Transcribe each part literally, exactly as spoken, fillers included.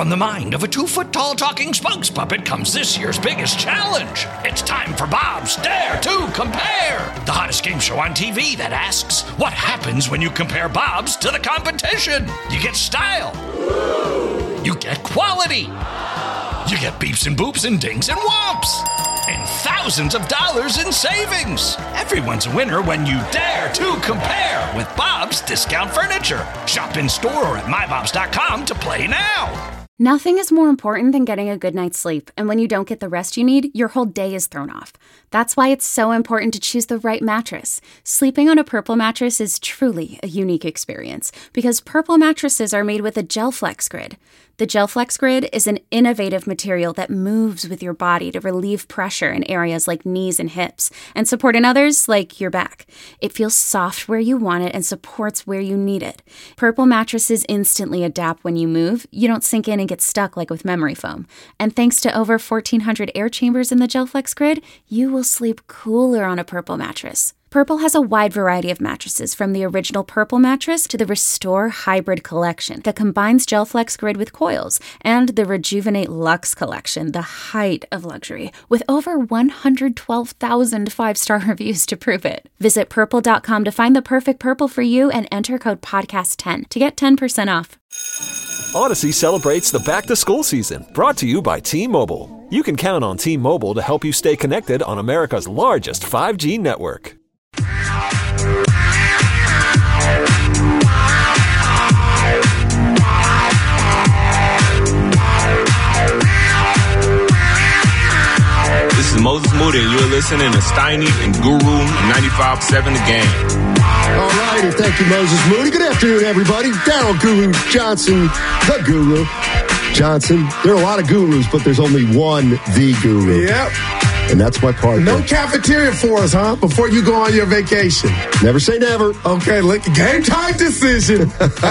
from the mind of a two-foot-tall talking spokes puppet comes this year's biggest challenge. It's time for Bob's Dare to Compare, the hottest game show on T V that asks, what happens when you compare Bobs to the competition? You get style. You get quality. You get beeps and boops and dings and whomps. And thousands of dollars in savings. Everyone's a winner when you dare to compare with Bob's Discount Furniture. Shop in store or at my bobs dot com to play now. Nothing is more important than getting a good night's sleep, and when you don't get the rest you need, your whole day is thrown off. That's why it's so important to choose the right mattress. Sleeping on a Purple mattress is truly a unique experience, because Purple mattresses are made with a GelFlex Grid. The GelFlex Grid is an innovative material that moves with your body to relieve pressure in areas like knees and hips, and support in others like your back. It feels soft where you want it and supports where you need it. Purple mattresses instantly adapt when you move. You don't sink in and get stuck like with memory foam. And thanks to over fourteen hundred air chambers in the GelFlex Grid, you will sleep cooler on a Purple mattress. Purple has a wide variety of mattresses, from the original Purple mattress to the Restore Hybrid collection that combines GelFlex Grid with coils, and the Rejuvenate Luxe collection, the height of luxury, with over one hundred twelve thousand five-star reviews to prove it. Visit purple dot com to find the perfect Purple for you and enter code podcast ten to get ten percent off. Odyssey celebrates the back-to-school season, brought to you by T-Mobile. You can count on T-Mobile to help you stay connected on America's largest five G network. This is Moses Moody, and you're listening to Steiny and Guru ninety-five point seven The Game. All right, and thank you, Moses Moody. Good afternoon, everybody. Daryl Guru Johnson, the Guru Johnson. There are a lot of gurus, but there's only one The Guru. Yep. And that's my partner. No cafeteria for us, huh? Before you go on your vacation. Never say never. Okay, look, game time decision.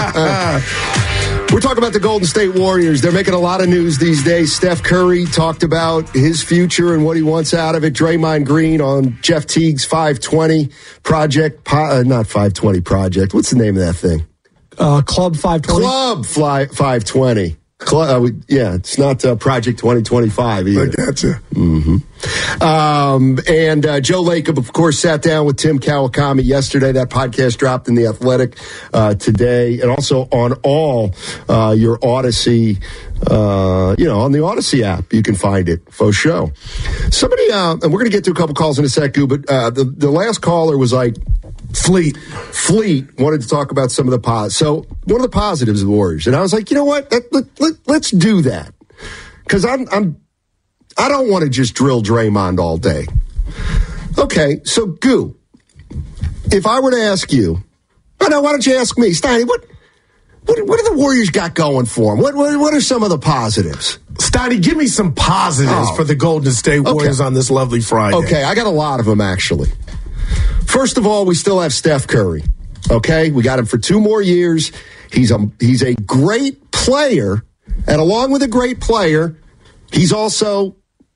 We're talking about the Golden State Warriors. They're making a lot of news these days. Steph Curry talked about his future and what he wants out of it. Draymond Green on Jeff Teague's five twenty project. Uh, not five twenty project. What's the name of that thing? Uh, Club five twenty. Club Fly five twenty. Club, uh, we, yeah, it's not uh, Project twenty twenty-five either. I gotcha. Mm-hmm. Um, and uh, Joe Lacob, of course, sat down with Tim Kawakami yesterday. That podcast dropped in The Athletic uh, today, and also on all uh, your Odyssey, uh, you know, on the Odyssey app. You can find it. Faux show. Somebody, uh, and we're going to get to a couple calls in a sec, but uh, the, the last caller was like, Fleet. Fleet wanted to talk about some of the positives. So one of the positives of the Warriors. And I was like, you know what? Let, let, let, let's do that. Because I'm, I'm, I don't want to just drill Draymond all day. Okay, so Goo, if I were to ask you, oh no, why don't you ask me? Steiny, what, what, what do the Warriors got going for them? What, what, what are some of the positives? Steiny, give me some positives oh. for the Golden State Warriors okay. on this lovely Friday. Okay, I got a lot of them, actually. First of all, we still have Steph Curry. Okay, we got him for two more years. He's a he's a great player, and along with a great player, he's also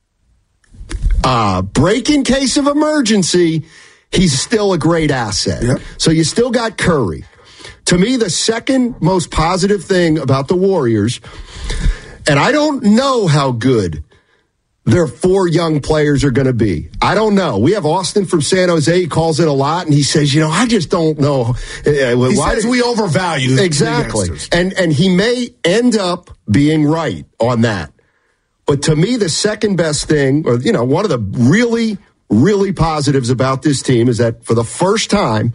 uh, break in case of emergency. He's still a great asset. Yep. So you still got Curry. To me, the second most positive thing about the Warriors, and I don't know how good their four young players are going to be. I don't know. We have Austin from San Jose. He calls it a lot, and he says, you know, I just don't know. He Why says did, we overvalue exactly. And and he may end up being right on that. But to me, the second best thing, or, you know, one of the really, really positives about this team is that for the first time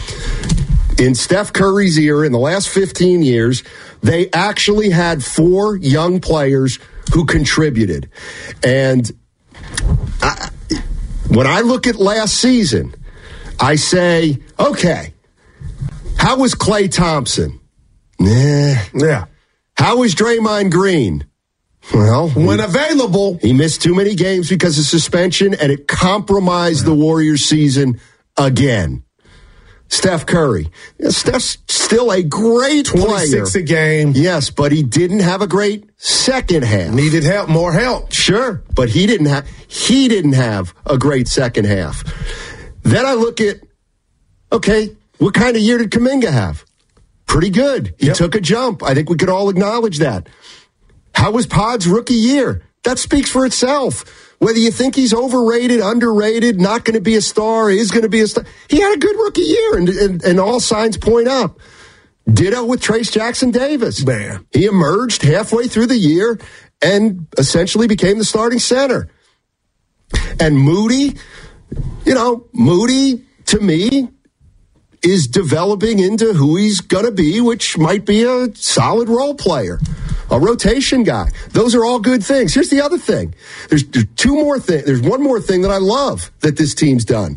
in Steph Curry's era, in the last fifteen years, they actually had four young players who contributed. And I, when I look at last season, I say, okay, how was Klay Thompson? Nah. Yeah. How was Draymond Green? Well, when he, available, he missed too many games because of suspension, and it compromised the Warriors' season again. Steph Curry. Yeah, Steph's still a great player. twenty-six a game. Yes, but he didn't have a great second half. Needed help, more help. Sure, but he didn't have he didn't have a great second half. Then I look at, okay, what kind of year did Kuminga have? Pretty good. He yep. took a jump. I think we could all acknowledge that. How How was Pod's rookie year? That speaks for itself. Whether you think he's overrated, underrated, not going to be a star, is going to be a star, he had a good rookie year, and, and, and all signs point up. Ditto with Trace Jackson Davis. Man. He emerged halfway through the year and essentially became the starting center. And Moody, you know, Moody, to me, is developing into who he's going to be, which might be a solid role player, a rotation guy. Those are all good things. Here's the other thing. There's, there's two more things. There's one more thing that I love that this team's done.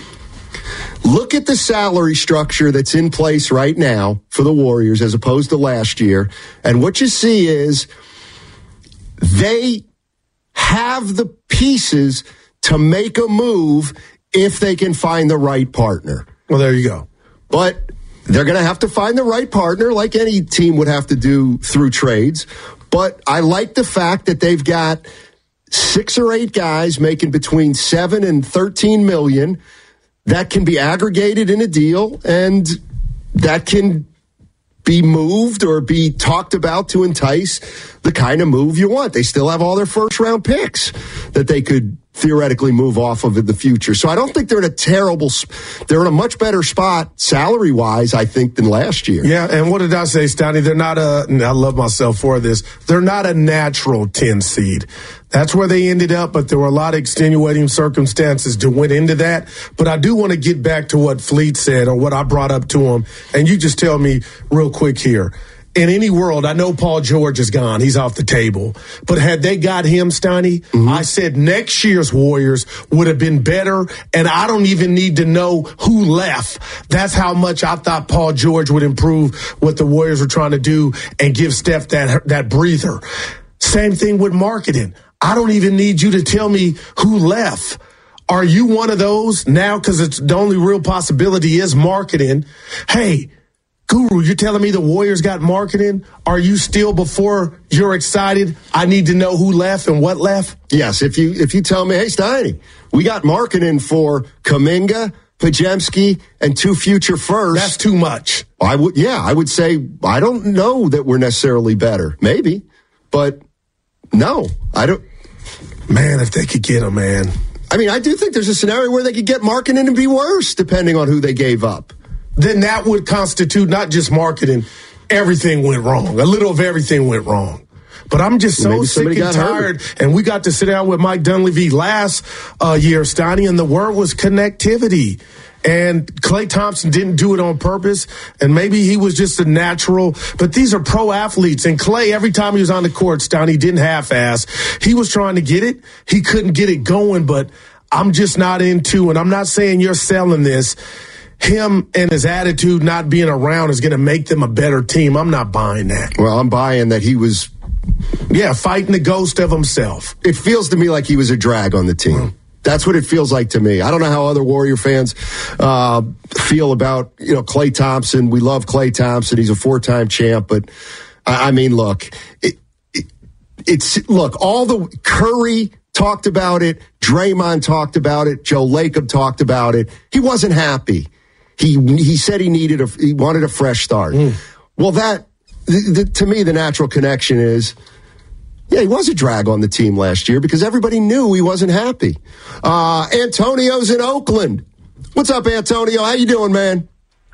Look at the salary structure that's in place right now for the Warriors as opposed to last year. And what you see is they have the pieces to make a move if they can find the right partner. Well, there you go. But they're going to have to find the right partner like any team would have to do through trades. But I like the fact that they've got six or eight guys making between seven and thirteen million that can be aggregated in a deal and that can be moved or be talked about to entice the kind of move you want. They still have all their first round picks that they could theoretically move off of in the future. So I don't think they're in a terrible, they're in a much better spot salary wise, I think, than last year. Yeah. And what did I say, Stoney? They're not a, and I love myself for this. They're not a natural ten seed. That's where they ended up, but there were a lot of extenuating circumstances that went into that. But I do want to get back to what Fleet said or what I brought up to him. And you just tell me real quick here. In any world, I know Paul George is gone. He's off the table. But had they got him, Stoney, mm-hmm. I said next year's Warriors would have been better, and I don't even need to know who left. That's how much I thought Paul George would improve what the Warriors were trying to do and give Steph that, that breather. Same thing with marketing. I don't even need you to tell me who left. Are you one of those now? Because it's the only real possibility is marketing. Hey, Guru, you're telling me the Warriors got marketing? Are you still, before you're excited, I need to know who left and what left? Yes, if you if you tell me, hey, Steiny, we got marketing for Kuminga, Podziemski, and two future firsts. That's too much. I would, yeah, I would say I don't know that we're necessarily better. Maybe, but no, I don't. Man, if they could get him, man. I mean, I do think there's a scenario where they could get marketing and be worse, depending on who they gave up. Then that would constitute not just marketing. Everything went wrong. A little of everything went wrong. But I'm just so Maybe sick and tired. Hurt. And we got to sit down with Mike Dunleavy last uh, year, Stoney, and the word was connectivity. And Klay Thompson didn't do it on purpose, and maybe he was just a natural. But these are pro athletes, and Klay, every time he was on the court, Stoney didn't half-ass. He was trying to get it. He couldn't get it going, but I'm just not into, and I'm not saying you're selling this, him and his attitude not being around is going to make them a better team. I'm not buying that. Well, I'm buying that he was, yeah, fighting the ghost of himself. It feels to me like he was a drag on the team. Mm. That's what it feels like to me. I don't know how other Warrior fans uh, feel about, you know, Klay Thompson. We love Klay Thompson. He's a four-time champ. But, I, I mean, look, it, it, it's look, all the Curry talked about it. Draymond talked about it. Joe Lacob talked about it. He wasn't happy. He he said he needed a he wanted a fresh start. Mm. Well, that the, the, to me, the natural connection is, yeah, he was a drag on the team last year because everybody knew he wasn't happy. Uh, Antonio's in Oakland. What's up, Antonio? How you doing, man?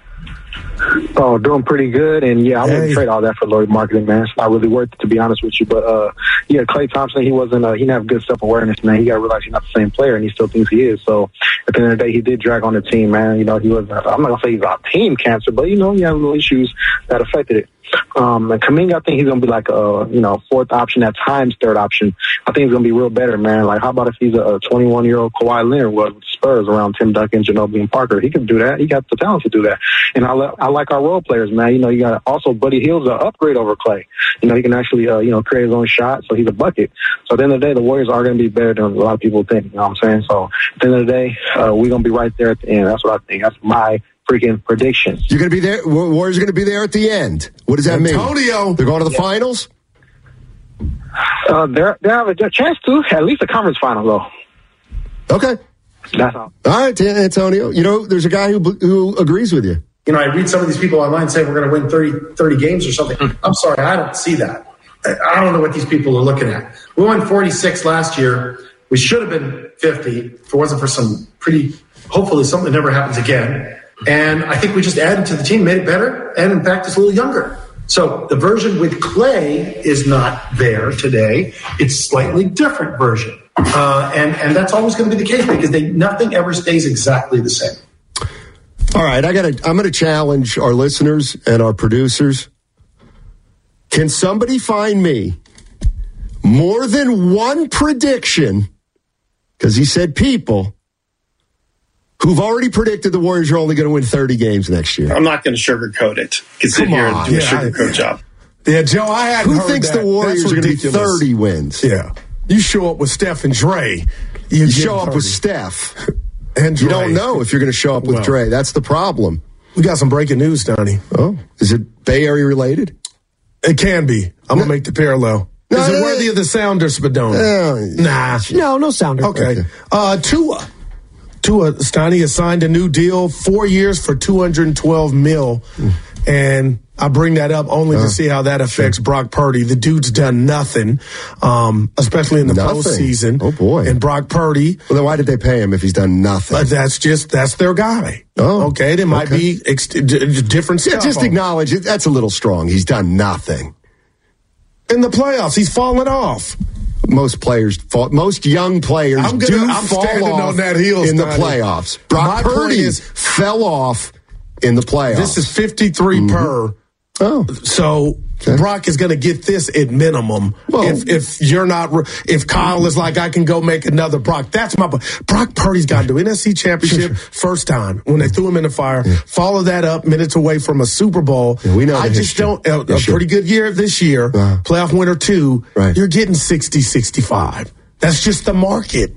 Oh, doing pretty good. And, yeah, I hey. wouldn't trade all that for Lloyd marketing, man. It's not really worth it, to be honest with you. But, uh, yeah, Klay Thompson, he wasn't, uh, he didn't have good self-awareness, man. He got to realize he's not the same player, and he still thinks he is. So, at the end of the day, he did drag on the team, man. You know, he was, I'm not going to say he's on team cancer, but, you know, he had little issues that affected it. Um, and Kuminga, I think he's going to be like a, you know, fourth option, at times third option. I think he's going to be real better, man. Like, how about if he's a twenty-one-year-old Kawhi Leonard was with the Spurs around Tim Duncan, Ginobili, and Parker? He could do that. He got the talent to do that. And I, I like our role players, man. You know, you got also Buddy Hield's an upgrade over Klay. You know, he can actually, uh, you know, create his own shot, so he's a bucket. So at the end of the day, the Warriors are going to be better than a lot of people think. You know what I'm saying? So at the end of the day, uh, we're going to be right there at the end. That's what I think. That's my freaking prediction. You're going to be there. Warriors are going to be there at the end. What does that Antonio. mean? Antonio, they're going to the yeah. finals. Uh, they're they have a chance to at least a conference final, though. Okay, that's all. All right, Antonio. You know, there's a guy who who agrees with you. You know, I read some of these people online saying we're going to win thirty, thirty games or something. I'm sorry, I don't see that. I don't know what these people are looking at. We won forty-six last year. We should have been fifty if it wasn't for some pretty, hopefully something never happens again. And I think we just added to the team, made it better, and in fact, it's a little younger. So the version with Clay is not there today. It's a slightly different version. Uh, and, and that's always going to be the case because they, nothing ever stays exactly the same. All right, I gotta, I'm going to challenge our listeners and our producers. Can somebody find me more than one prediction, because he said people, who've already predicted the Warriors are only going to win thirty games next year? I'm not going to sugarcoat it. You can sit Come here on. and do Yeah, a sugarcoat I, job. Yeah, Joe, I hadn't Who heard thinks that. the Warriors That's are going to be ridiculous. thirty wins? Yeah. You show up with Steph and Dre. You, You get show up thirty. with Steph. And Dre. You don't know if you're going to show up with Well. Dre. That's the problem. We got some breaking news, Donnie. Oh, is it Bay Area related? It can be. I'm going to make the parallel. No, Is it no, worthy no. of the Sounder, Spadona? Uh, nah. No, no sounder. Okay. Uh, Tua. Tua Stani has signed a new deal, four years for two hundred twelve mil. And I bring that up only Uh, to see how that affects sure. Brock Purdy. The dude's done nothing, um, especially in the Nothing. postseason. Oh, boy. And Brock Purdy. Well, then why did they pay him if he's done nothing? But that's just, that's their guy. Oh, okay. There might okay. be ex- d- d- different Yeah, stuff. just on- acknowledge it. That's a little strong. He's done nothing. In the playoffs, he's fallen off. Most players, fall, most young players I'm gonna- do I'm fall standing off on that heel, in the Stoney. playoffs. Brock My point Purdy is- fell off in the playoffs. This is fifty-three Mm-hmm. per. Oh. So Okay. Brock is going to get this at minimum. Well- if if you're not, re- if Kyle is like, I can go make another Brock. That's my Brock Purdy's got to do N F C Championship first time when they threw him in the fire. Yeah. Follow that up minutes away from a Super Bowl. Yeah, we know I the just history. don't. A, Yeah, a sure. pretty good year this year. Uh-huh. Playoff winner two. Right. You're getting sixty, sixty-five. That's just the market.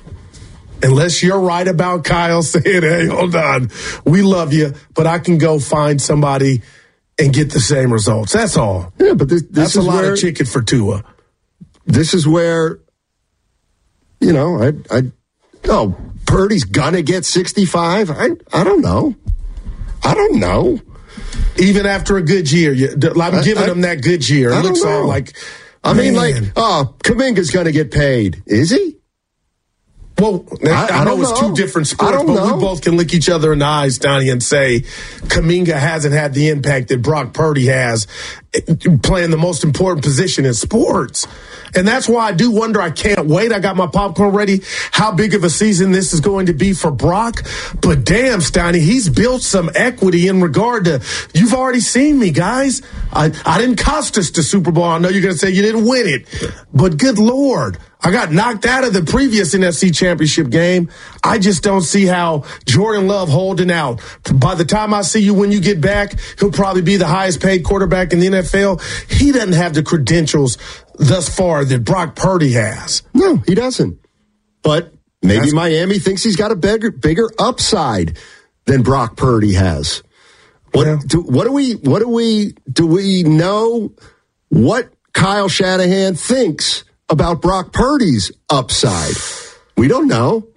Unless you're right about Kyle saying, hey, hold on, we love you, but I can go find somebody and get the same results. That's all. Yeah, but this, this That's is a lot where, of chicken for Tua. This is where, you know, I, I, oh, Purdy's gonna get sixty-five. I, I don't know. I don't know. Even after a good year, you, I'm I- giving I- him that good year. I It don't looks all know. like, I mean, man. like, oh, Kuminga's gonna get paid. Is he? Well, I, I- I know don't it's know. two different I sports, don't but know. we both can look each other in the eyes, Donnie, and say Kuminga hasn't had the impact that Brock Purdy has playing the most important position in sports. And that's why I do wonder, I can't wait. I got my popcorn ready, how big of a season this is going to be for Brock. But damn, Steiny, he's built some equity in regard to, you've already seen me, guys. I, I didn't cost us the Super Bowl. I know you're going to say you didn't win it. But good Lord, I got knocked out of the previous N F C Championship game. I just don't see how Jordan Love holding out. By the time I see you when you get back, he'll probably be the highest paid quarterback in the N F L. He doesn't have the credentials thus far that Brock Purdy has. No, he doesn't. But maybe That's- Miami thinks he's got a bigger, bigger upside than Brock Purdy has. What Yeah. do, what do we, what do we, do we know what Kyle Shanahan thinks about Brock Purdy's upside? We don't know.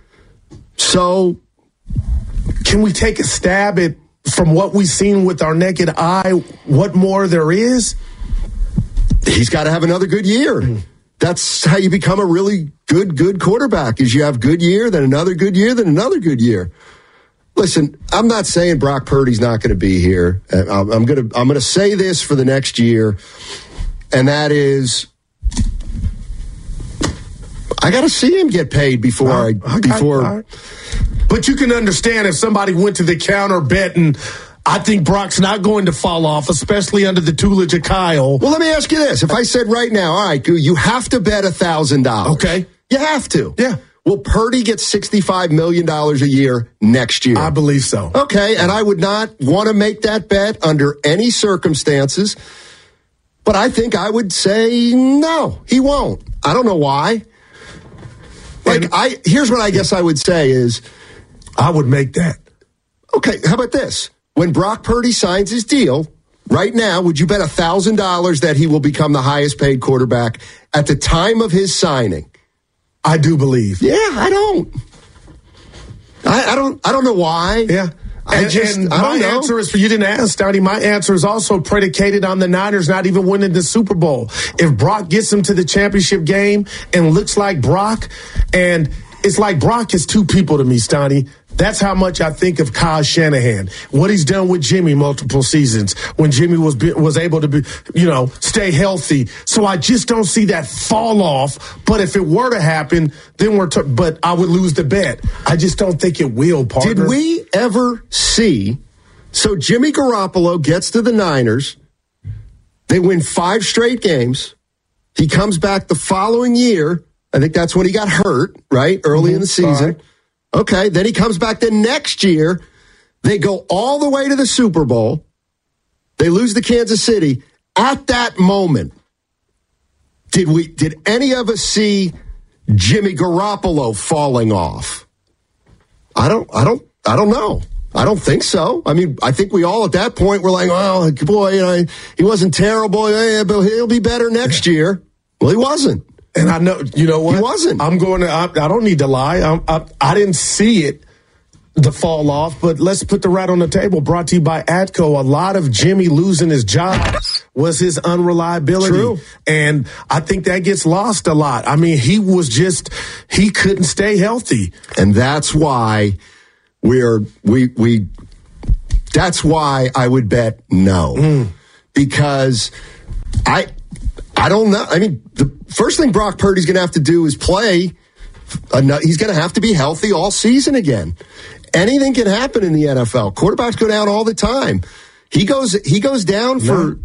So Can we take a stab at, from what we've seen with our naked eye, what more there is? he's got to have another good year. That's how you become a really good, good quarterback, is you have good year, then another good year, then another good year. Listen, I'm not saying Brock Purdy's not going to be here. I'm I'm going to I'm going to say this for the next year, and that is, I got to see him get paid before I, I- I- before. I- But you can understand if somebody went to the counter betting, I think Brock's not going to fall off, especially under the tutelage of Kyle. Well, let me ask you this: if I said right now, all right, you have to bet a thousand dollars. Okay, you have to. Yeah. Will Purdy get sixty-five million dollars a year next year? I believe so. Okay, and I would not want to make that bet under any circumstances, but I think I would say no, he won't. I don't know why. Like, And- I here's what I guess I would say is, I would make that. okay, how about this? When Brock Purdy signs his deal, right now, would you bet one thousand dollars that he will become the highest paid quarterback at the time of his signing? I do believe. Yeah, I don't. I, I don't. I don't know why. Yeah. I and, just, and I my don't know. answer is, you didn't ask, Stoney, my answer is also predicated on the Niners not even winning the Super Bowl. If Brock gets them to the championship game and looks like Brock, and it's like Brock is two people to me, Stoney. That's how much I think of Kyle Shanahan. What he's done with Jimmy multiple seasons when Jimmy was was able to be, you know, stay healthy. So I just don't see that fall off. But if it were to happen, then we're. T- but I would lose the bet. I just don't think it will, partner. Did we ever see? So Jimmy Garoppolo gets to the Niners. They win five straight games. He comes back the following year. I think that's when he got hurt, right? Early mm-hmm. in the season. Right. Okay, then he comes back the next year. They go all the way to the Super Bowl. They lose to Kansas City. At that moment, did we? Did any of us see Jimmy Garoppolo falling off? I don't. I don't. I don't know. I don't think so. I mean, I think we all at that point were like, "Oh boy, you know, he wasn't terrible, yeah, but he'll be better next year." Well, he wasn't. And I know, you know what? He wasn't. I'm going to, I, I don't need to lie. I, I, I didn't see it, the fall off, but let's put the rat on the table. Brought to you by ATCO. A lot of Jimmy losing his job was his unreliability. True. And I think that gets lost a lot. I mean, he was just, he couldn't stay healthy. And that's why we're, we, we, that's why I would bet no. Mm. Because I, I don't know. I mean, the first thing Brock Purdy's going to have to do is play. He's going to have to be healthy all season again. Anything can happen in the N F L. Quarterbacks go down all the time. He goes he goes down for no.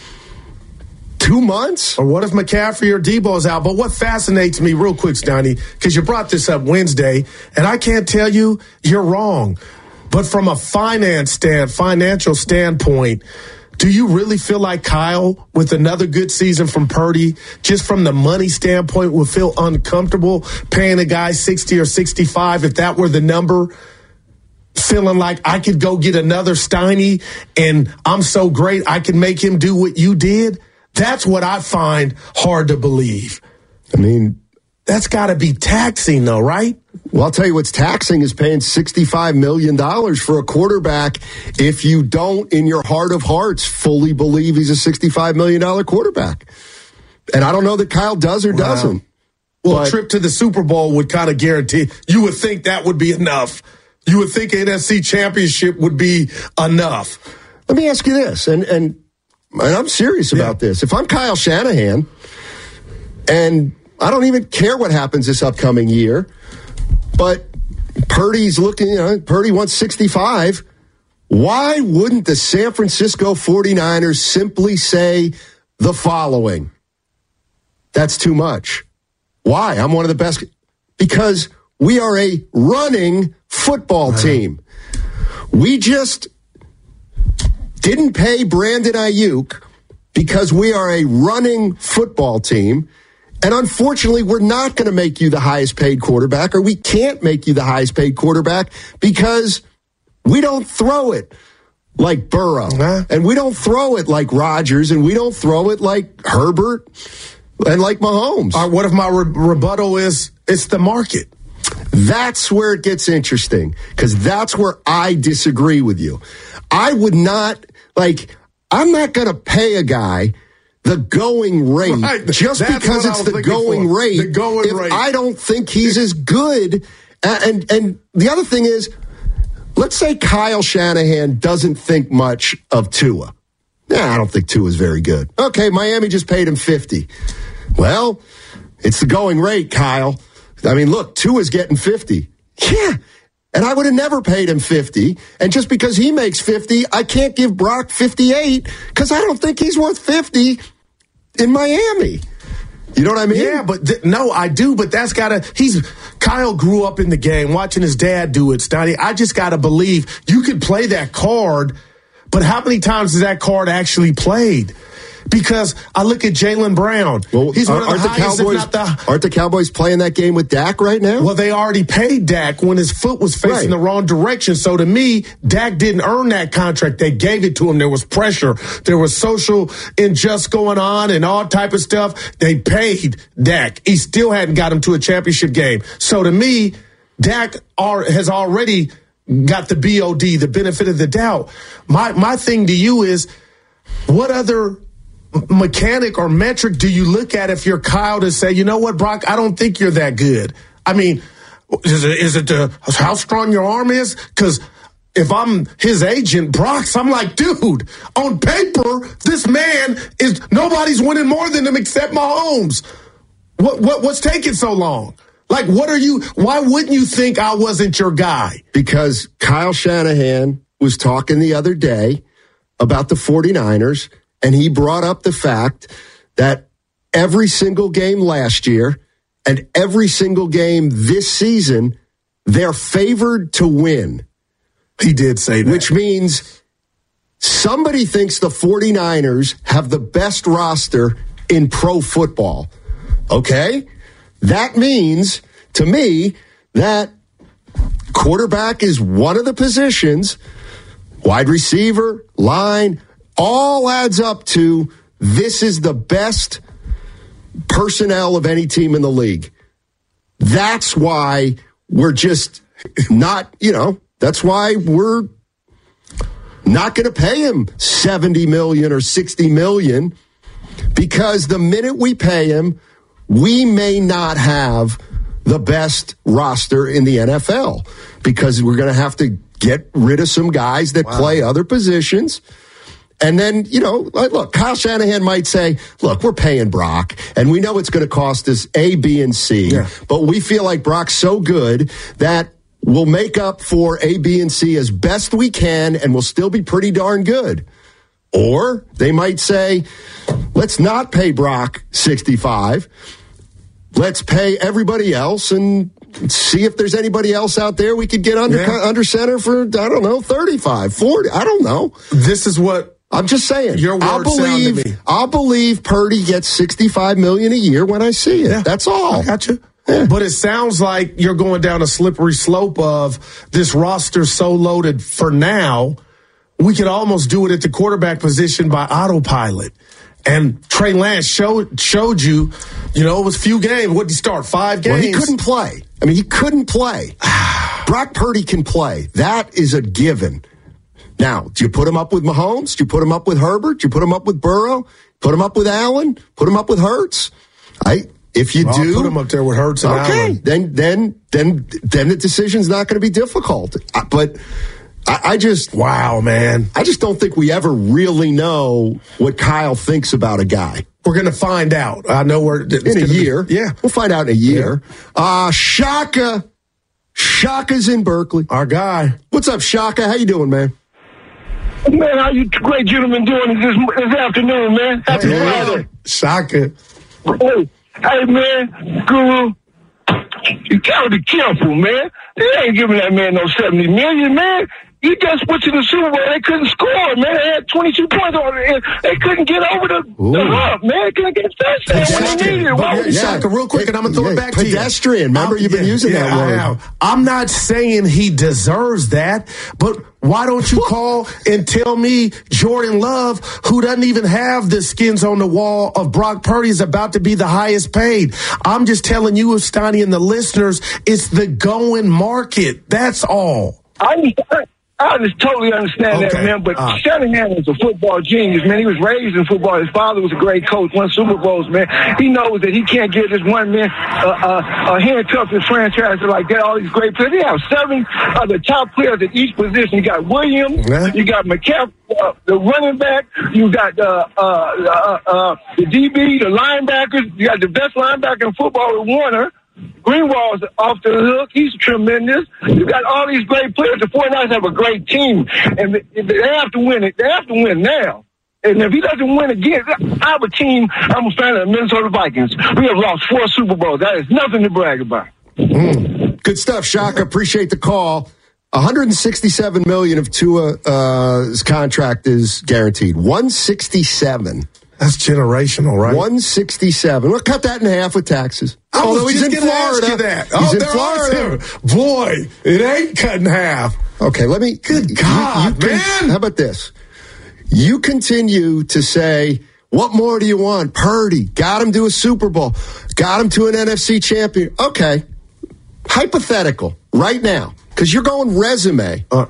two months. Or what if McCaffrey or Debo's out? But what fascinates me real quick, Stoney, because you brought this up Wednesday, and I can't tell you you're wrong. But from a finance stand, financial standpoint, do you really feel like Kyle, with another good season from Purdy, just from the money standpoint, would feel uncomfortable paying a guy sixty or sixty-five if that were the number? Feeling like I could go get another Stoney and I'm so great I can make him do what you did? That's what I find hard to believe. I mean, that's got to be taxing, though, right? Well, I'll tell you what's taxing is paying sixty-five million dollars for a quarterback if you don't, in your heart of hearts, fully believe he's a sixty-five million dollars quarterback. And I don't know that Kyle does or wow. doesn't. Well, but a trip to the Super Bowl would kind of guarantee. You would think that would be enough. You would think N F C Championship would be enough. Let me ask you this, and and, and I'm serious yeah. about this. If I'm Kyle Shanahan, and I don't even care what happens this upcoming year, but Purdy's looking, you know, Purdy wants sixty-five. Why wouldn't the San Francisco forty-niners simply say the following? That's too much. Why? I'm one of the best. Because we are a running football right. team. We just didn't pay Brandon Ayuk because we are a running football team. And unfortunately, we're not going to make you the highest paid quarterback, or we can't make you the highest paid quarterback because we don't throw it like Burrow. Uh-huh. And we don't throw it like Rodgers, and we don't throw it like Herbert and like Mahomes. All right, what if my re- rebuttal is it's the market? That's where it gets interesting, because that's where I disagree with you. I would not, like, I'm not going to pay a guy the going rate right. just That's because it's the going for. rate. The going if rate. I don't think he's as good. And and the other thing is, let's say Kyle Shanahan doesn't think much of Tua. Nah, I don't think Tua's very good. Okay, Miami just paid him fifty. Well, it's the going rate, Kyle. I mean, look, Tua's getting fifty. Yeah. And I would have never paid him fifty. And just because he makes fifty, I can't give Brock fifty-eight because I don't think he's worth fifty in Miami. You know what I mean? Yeah, but th- no, I do, but that's got to, he's, Kyle grew up in the game watching his dad do it, Stoney. I just got to believe you could play that card, but how many times has that card actually played? Because I look at Jaylen Brown. Well, he's one aren't of the, the highest, Cowboys, if not the, aren't the Cowboys playing that game with Dak right now? Well, they already paid Dak when his foot was facing right. the wrong direction. So to me, Dak didn't earn that contract. They gave it to him. There was pressure. There was social injustice going on and all type of stuff. They paid Dak. He still hadn't got him to a championship game. So to me, Dak are, has already got the B O D, the benefit of the doubt. My my thing to you is, what other mechanic or metric do you look at if you're Kyle to say, you know what, Brock, I don't think you're that good? I mean, is it, is it the, how strong your arm is? Because if I'm his agent, Brock's, I'm like, dude, on paper, this man is, nobody's winning more than him except Mahomes. What, what, what's taking so long? Like, what are you, why wouldn't you think I wasn't your guy? Because Kyle Shanahan was talking the other day about the 49ers, and he brought up the fact that every single game last year and every single game this season, they're favored to win. He did say that. Which means somebody thinks the 49ers have the best roster in pro football. Okay? That means, to me, that quarterback is one of the positions, wide receiver, line, all adds up to this is the best personnel of any team in the league. That's why we're just not, you know, that's why we're not going to pay him seventy million dollars or sixty million dollars, because the minute we pay him, we may not have the best roster in the N F L, because we're going to have to get rid of some guys that wow. play other positions. And then, you know, look, Kyle Shanahan might say, look, we're paying Brock, and we know it's going to cost us A, B, and C, yeah. but we feel like Brock's so good that we'll make up for A, B, and C as best we can, and we'll still be pretty darn good. Or they might say, let's not pay Brock sixty-five. Let's pay everybody else and see if there's anybody else out there we could get under yeah. under center for, I don't know, thirty-five, forty. I don't know. This is what I'm just saying. Your words I'll believe, sound to me. I'll believe Purdy gets sixty-five million dollars a year when I see it. Yeah. That's all. I got you. Yeah. But it sounds like you're going down a slippery slope of this roster so loaded for now, we could almost do it at the quarterback position by autopilot. And Trey Lance showed showed you, you know, it was few games. What did he start? Five games? Well, he couldn't play. I mean, he couldn't play. Brock Purdy can play. That is a given. Now, do you put him up with Mahomes? Do you put him up with Herbert? Do you put him up with Burrow? Put him up with Allen? Put him up with Hurts? I, if you well, do, I'll put him up there with Hurts and okay, Allen. then then then then the decision's not going to be difficult. But I, I just wow, man, I just don't think we ever really know what Kyle thinks about a guy. We're going to find out. I know we're in a year. Be, yeah, we'll find out in a year. Yeah. Uh, Shaka, Shaka's in Berkeley. Our guy. What's up, Shaka? How you doing, man? Man, how you great gentlemen doing this this afternoon, man? Happy hey, Friday. Shaka. Hey, hey, man, Guru, you gotta be careful, man. They ain't giving that man no seventy million, man. He just went to the Super Bowl. They couldn't score, man. They had twenty-two points on it. They couldn't get over the, the hump, man. They couldn't get a touchdown when they needed it. But, yeah, Shaka, real quick, and I'm going to throw yeah, it back pedestrian. to you. Pedestrian. Remember, I'm, you've been yeah, using yeah, that word. I am. I'm not saying he deserves that, but why don't you call and tell me Jordan Love, who doesn't even have the skins on the wall of Brock Purdy, is about to be the highest paid? I'm just telling you, Steiny, and the listeners, it's the going market. That's all. I I just totally understand okay. that, man. But uh, Shanahan is a football genius, man. He was raised in football. His father was a great coach, won Super Bowls, man. He knows that he can't give this one man uh, uh, a handcuff his franchise like that. All these great players. They have seven of the top players at each position. You got Williams, yeah. you got McCaffrey, uh, the running back, you got uh, uh, uh, uh, the D B, the linebackers. You got the best linebacker in football with Warner. Greenwald's off the hook. He's tremendous. You got all these great players. The 49ers have a great team, and they have to win it. They have to win now. And if he doesn't win again, I have a team. I'm a fan of the Minnesota Vikings. We have lost four Super Bowls. That is nothing to brag about. Mm. Good stuff, Shaka. Appreciate the call. one hundred sixty-seven million dollars of Tua's uh, contract is guaranteed. one hundred sixty-seven. That's generational, right? one hundred sixty-seven. We'll cut that in half with taxes. I Although was he's just in Florida. That. He's oh, in there Florida. Boy, it ain't cut in half. Okay, let me. Good God, you, you man. Can, how about this? You continue to say, what more do you want? Purdy, got him to a Super Bowl, got him to an N F C champion. Okay, hypothetical, right now. because you're going resume. Uh,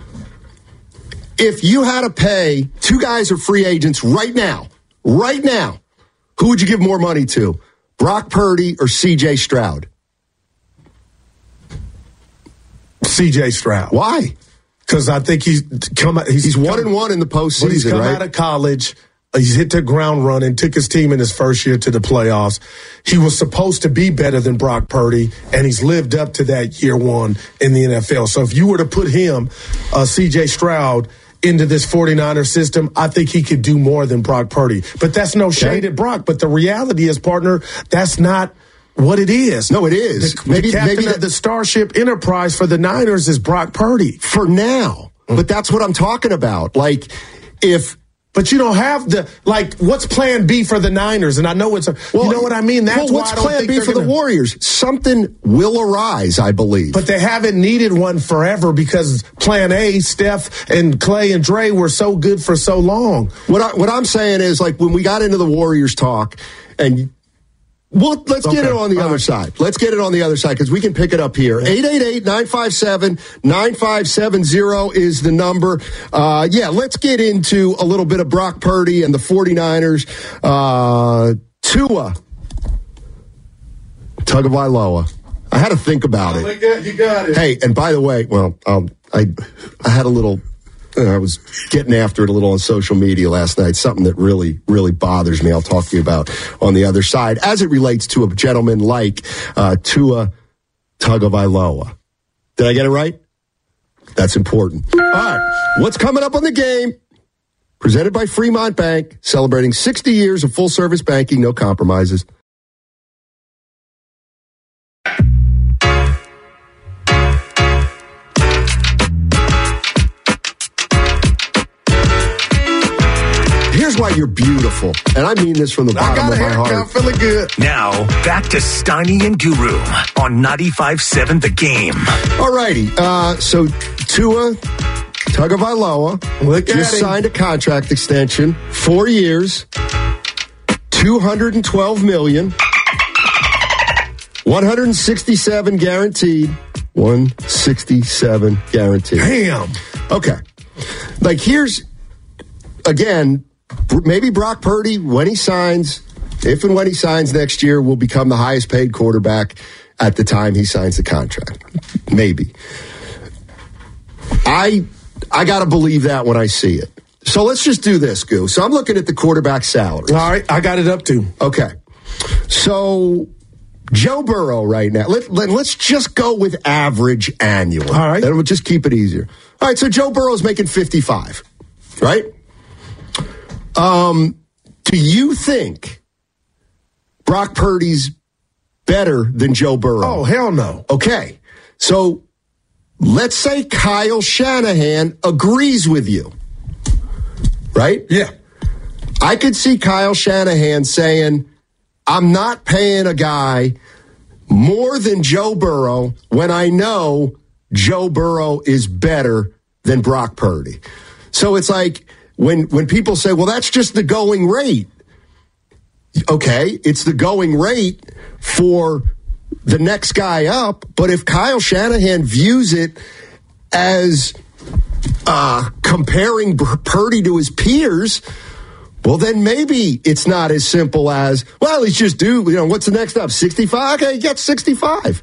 if you had to pay two guys are free agents right now, right now, who would you give more money to? Brock Purdy or C J Stroud? C J Stroud. Why? Because I think he's come. He's, he's one come, and one in the postseason. He's come right? out of college. He's hit the ground running, took his team in his first year to the playoffs. He was supposed to be better than Brock Purdy, and he's lived up to that year one in the N F L. So if you were to put him, uh, C J Stroud, into this 49er system, I think he could do more than Brock Purdy. But that's no shade okay. at Brock. But the reality is, partner, that's not what it is. No, it is. The, maybe, the captain maybe of that, the Starship Enterprise for the Niners is Brock Purdy. For now. Mm. But that's what I'm talking about. Like, if... But you don't have the, like, what's plan B for the Niners? And I know it's a, well, you know what I mean? That's well, what's why I don't plan think B for gonna, the Warriors? Something will arise, I believe. But they haven't needed one forever because plan A, Steph and Clay and Dre were so good for so long. What, I, what I'm saying is, like, when we got into the Warriors talk, and well, let's okay. get it on the All other right. side. Let's get it on the other side because we can pick it up here. eight eight eight, nine five seven, nine five seven zero is the number. Uh, yeah, let's get into a little bit of Brock Purdy and the 49ers. Uh, Tua Tagovailoa. I had to think about I it. like that. You got it. Hey, and by the way, well, um, I I had a little... I was getting after it a little on social media last night, something that really, really bothers me. I'll talk to you about on the other side as it relates to a gentleman like uh, Tua Tagovailoa. Did I get it right? That's important. All right. What's coming up on the game? Presented by Fremont Bank, celebrating sixty years of full-service banking, no compromises. Here's why you're beautiful, and I mean this from the bottom of my heart. I'm feeling good. Now, back to Steiny and Guru on ninety-five point seven The Game. All righty, uh, so Tua Tagovailoa Look just at signed a contract extension, four years, two hundred twelve million dollars, one hundred sixty-seven guaranteed, one hundred sixty-seven guaranteed. Damn. Okay, like here's, again, maybe Brock Purdy, when he signs, if and when he signs next year, will become the highest paid quarterback at the time he signs the contract. Maybe. I I got to believe that when I see it. So let's just do this, Goo. So I'm looking at the quarterback salary. All right, I got it up to. Okay. So Joe Burrow right now, let, let, let's just go with average annual. All right. And we'll just keep it easier. All right, so Joe Burrow's making fifty-five, right? Um, do you think Brock Purdy's better than Joe Burrow? Oh, hell no. Okay. So let's say Kyle Shanahan agrees with you. Right? Yeah. I could see Kyle Shanahan saying, I'm not paying a guy more than Joe Burrow when I know Joe Burrow is better than Brock Purdy. So it's like, When when people say, well, that's just the going rate. Okay, it's the going rate for the next guy up. But if Kyle Shanahan views it as uh, comparing Purdy to his peers, well, then maybe it's not as simple as, well, he's just due, you know, what's the next up? sixty-five? Okay, he gets sixty-five.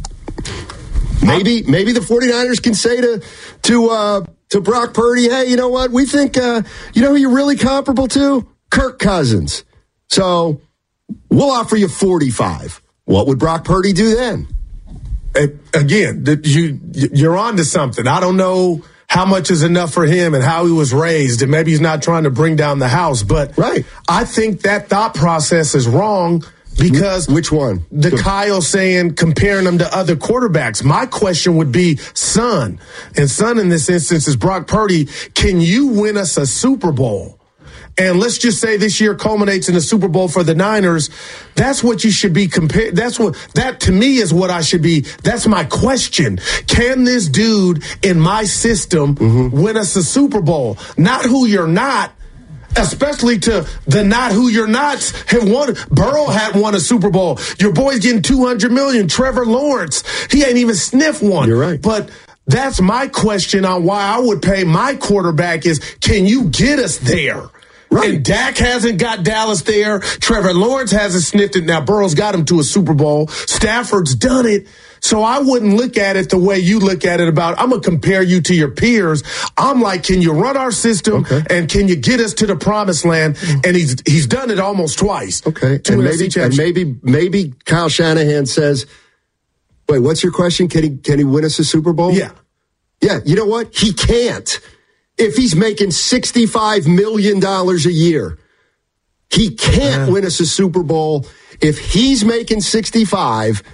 Maybe maybe the 49ers can say to, to, uh, to Brock Purdy, hey, you know what? We think, uh, you know who you're really comparable to? Kirk Cousins. So we'll offer you forty-five. What would Brock Purdy do then? Again, you, you're on to something. I don't know how much is enough for him and how he was raised, and maybe he's not trying to bring down the house. But right. I think that thought process is wrong. Because which one? The Good. Kyle saying comparing them to other quarterbacks. My question would be, son, and son in this instance is Brock Purdy. Can you win us a Super Bowl? And let's just say this year culminates in a Super Bowl for the Niners. That's what you should be compared. That's what that to me is what I should be. That's my question. Can this dude in my system mm-hmm. win us a Super Bowl? Not who you're not. especially to the not who you're nots have won. Burrow had won a Super Bowl. Your boy's getting two hundred million dollars. Trevor Lawrence, he ain't even sniffed one. You're right. But that's my question on why I would pay my quarterback is, can you get us there? Right. And Dak hasn't got Dallas there. Trevor Lawrence hasn't sniffed it. Now, Burrow's got him to a Super Bowl. Stafford's done it. So I wouldn't look at it the way you look at it about, I'm going to compare you to your peers. I'm like, can you run our system okay. and can you get us to the promised land? And he's he's done it almost twice. Okay. And maybe, and maybe maybe Kyle Shanahan says, wait, what's your question? Can he can he win us a Super Bowl? Yeah. Yeah, you know what? He can't. If he's making sixty-five million dollars a year, he can't uh, win us a Super Bowl. If he's making sixty-five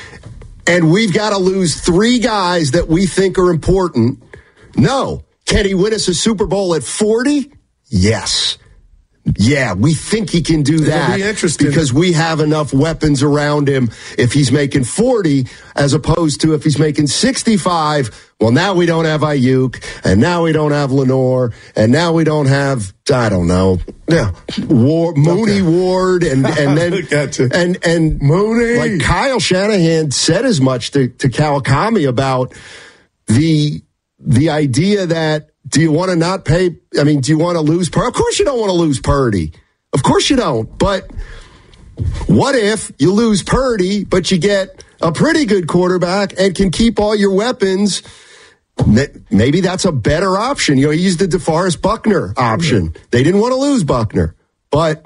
and we've got to lose three guys that we think are important, no. Can he win us a Super Bowl at forty? Yes. Yeah, we think he can do that be interesting. Because we have enough weapons around him if he's making forty as opposed to if he's making sixty-five. Well, now we don't have Ayuk, and now we don't have Lenore, and now we don't have, I don't know, yeah, War, Mooney okay. Ward, and and then and and Mooney. Like Kyle Shanahan said as much to, to Kawakami about the the idea that, do you want to not pay? I mean, do you want to lose Purdy? Of course you don't want to lose Purdy. Of course you don't. But what if you lose Purdy, but you get a pretty good quarterback and can keep all your weapons? Maybe that's a better option. You know, he used the DeForest Buckner option. They didn't want to lose Buckner. But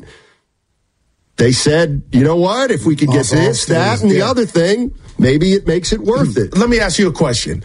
they said, you know what? If we could get also, this, that, and the yeah. other thing, maybe it makes it worth it. Let me ask you a question.